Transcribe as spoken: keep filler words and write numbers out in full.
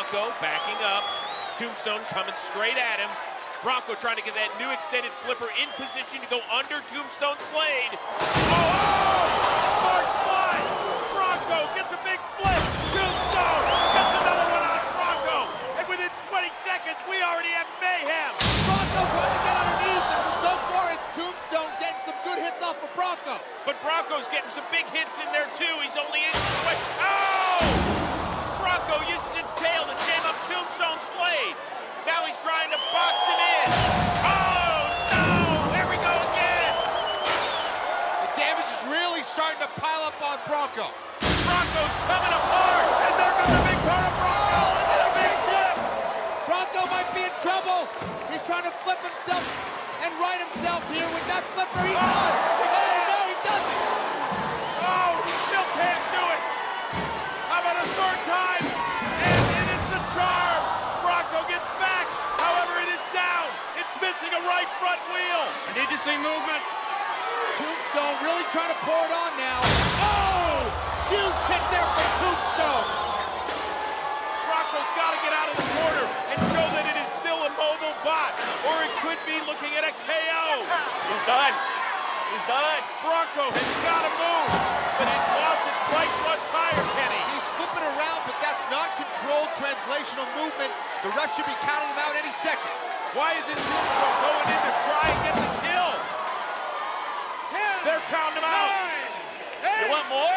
Bronco backing up. Tombstone coming straight at him. Bronco trying to get that new extended flipper in position to go under Tombstone's blade. Oh! Smart spot! Bronco gets a big flip. Tombstone gets another one on Bronco. And within twenty seconds, we already have mayhem. Bronco trying to get underneath, and so far it's Tombstone getting some good hits off of Bronco. But Bronco's getting some big hits in there too. He's only in quick. Oh! Bronco uses his tail to jam up Tombstone's blade. Now he's trying to box him in. Oh no! Here we go again. The damage is really starting to pile up on Bronco. Bronco's coming apart, and there goes the big part of Bronco, and then a big flip. Bronco might be in trouble. He's trying to flip himself and right himself here with that flipper. He Oh. does. Oh no, he doesn't. Oh, he still can't do it. How about a third time? And it is the charm. Bronco gets back. However, it is down. It's missing a right front wheel. I need to see movement. Tombstone really trying to pour it on now. Oh! Huge hit there from Tombstone. Bronco's got to get out of the corner and show that it is still a mobile bot, or it could be looking at a K O. He's done. He's done. Bronco has got to move, but it lost its right front tire, Kenny. He's flipping around, but that's not controlled translational movement. The ref should be counting him out any second. Why isn't Tombstone going in to try and get the kill? Ten. They're counting him out. Nine. Eight. You want more?